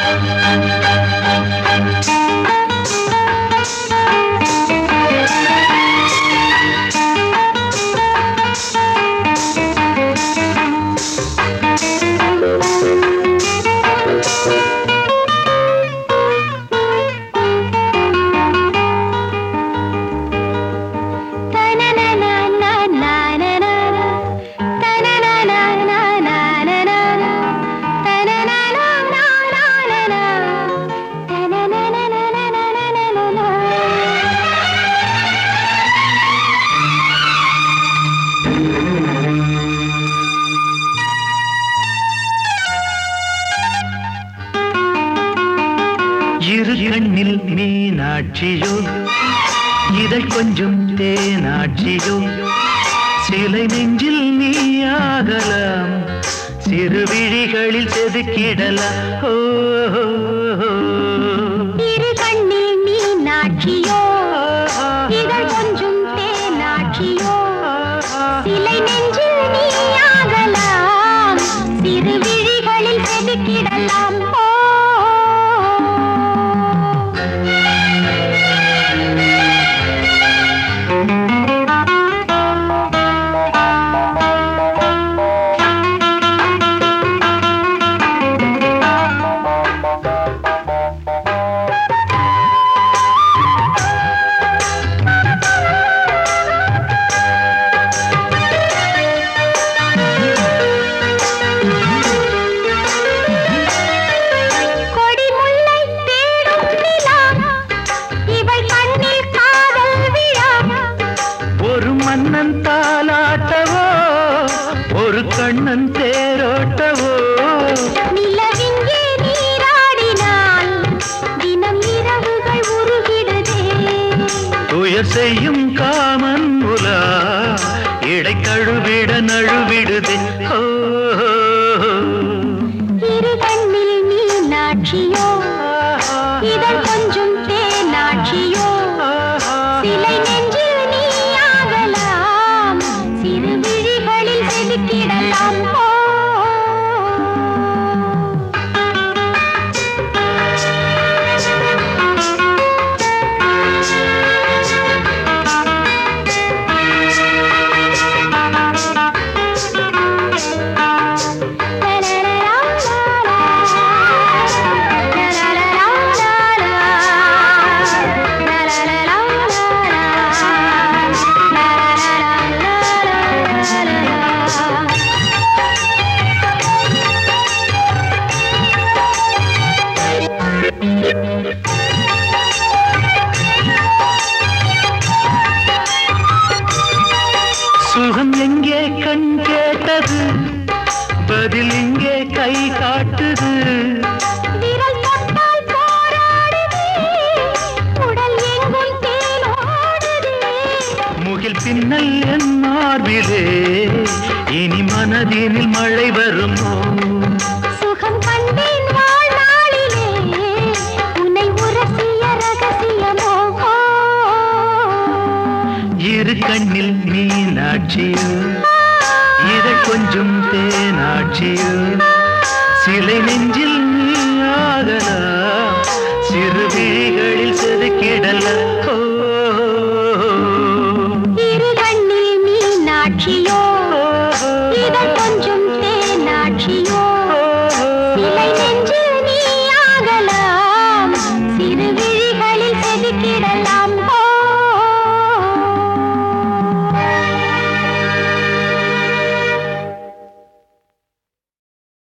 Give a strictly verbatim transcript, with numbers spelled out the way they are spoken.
இரு கண்ணில் மீனாட்சியோ இதழ் கொஞ்சம் தேனாட்சியோ சிலை நெஞ்சில் நீயாகலாம் சிறு விழிகளில் செதுக்கிடலாம் இரு கண்ணில் மீனாட்சியோ இதழ் கொஞ்சம் தேனாட்சியோ சிலை நெஞ்சில் நீயாகலாம் சிறு விழிகளில் செதுக்கிடலாம். மன்னன் தாலாட்டவோ ஒரு கண்ணன் தேரோட்டவோ நிலவிங்கே நீராடினால் தினம் இரவுகள் உருகிடுதே துயர் செய்யும் காமன் உலா இடை கழுவிட நழுவிடுதே. இரு கண்ணில் மீனாட்சியோ இதழ் கொஞ்சம் தேனாட்சியோ சிலை நெஞ்சில் சிறு விழிகளில் செதுக்கிடலாம். சுகம் எங்கே கண் கேட்டது பதில் இங்கே கை காட்டுது விரல் தொட்டால் போராடுதே உடல் எங்கும் தேனோடுதே முகில் பின்னல் என் மார்பிலே இனி மனதினில் மழை வருமோ சுகம் கண்டேன் வாழ்நாளிலே உன்னை உரசிய ரகசியமோ இரு கண்ணில் மீனாட்சியோ இதழ் கொஞ்சம் தேனாட்சியோ சிலை நெஞ்சில் நீயாகலாம் சிறு விழிகளில் செதுக்கிடலாம்.